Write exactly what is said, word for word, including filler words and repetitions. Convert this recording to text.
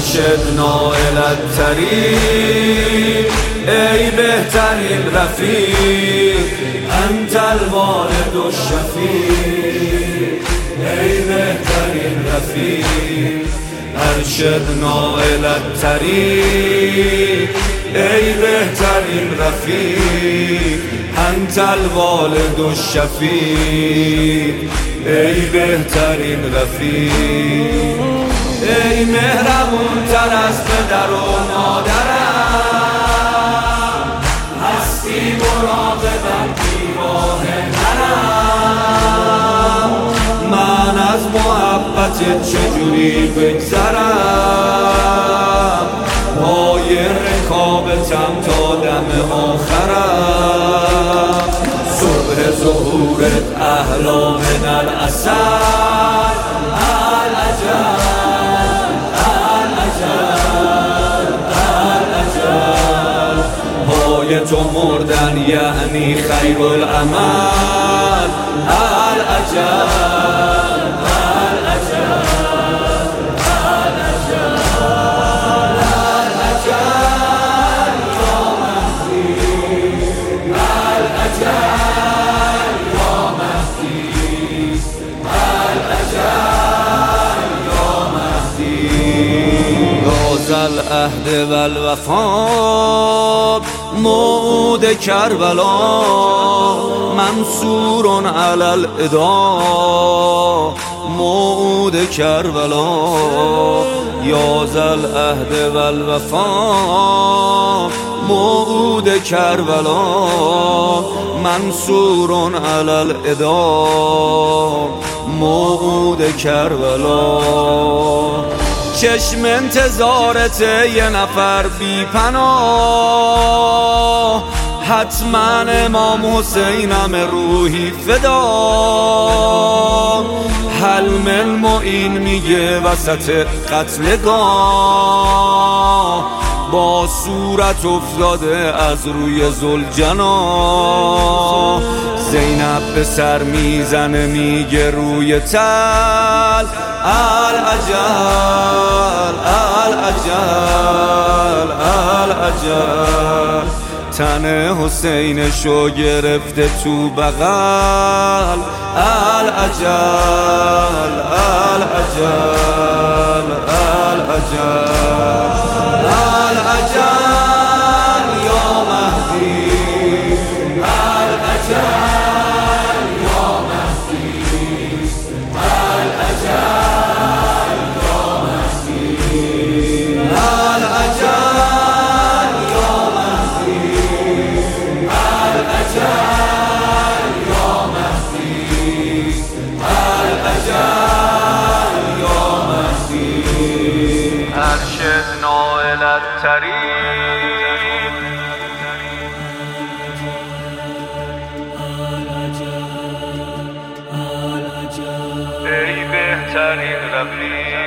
ارشدنا الی الطریق، ای بهترین رفیق، انت الوالد الشفیع، ای بهترین رفیق، ارشدنا الی الطریق، ای بهترین رفیق، انت الوالد الشفیع، ای بهترین رفیق، ای مهربون تر از پدر و مادرم، هستی مراقبم بیراه نرم، من از محبت چجوری بگذرم، پای رکابتم تا دم آخرم، صبح ظهورت احلا من العسل، العجب تو مردن یعنی خیر العمل، العجب العجب العجب العجب یا مهدی، العجب یا مهدی، العجب یا مهدی، یا ذا العهد و الوفا، موعود کربلا، منصور علی العدا، موعود کربلا، یا ذا العهد و الوفا، موعود کربلا، منصور علی العدا، موعود کربلا، چشم انتظارت یه نفر بی پناه، حتما امام حسینم روحی فدا، حلم المعین میگه وسط قتلگاه، با صورت افتاده از روی ذوالجناح، زینب به سر میزنه میگه روی تل، العجل العجل العجل، تن حسینشو گرفته تو بغل، العجل العجل العجل العجل یا مهدی، العجل یا مهدی، العجل یا مهدی، العجل یا مهدی، العجل یا مهدی، العجل یا مهدی، ارشدنا الی الطریق، ای بهترین رفیق.